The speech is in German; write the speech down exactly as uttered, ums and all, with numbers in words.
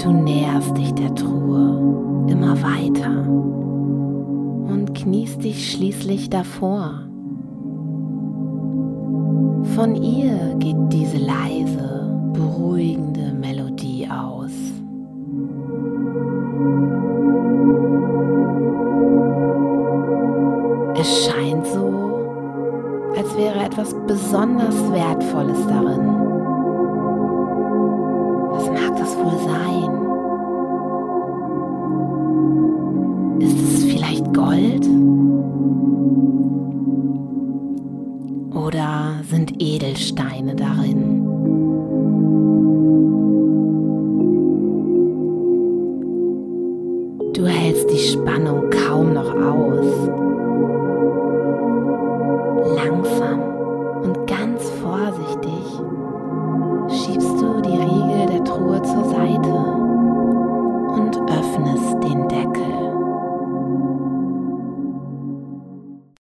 Du näherst dich der Truhe immer weiter und kniest dich schließlich davor. Von ihr geht diese leise, beruhigende Melodie aus. Es scheint so, als wäre etwas besonders Wertvolles darin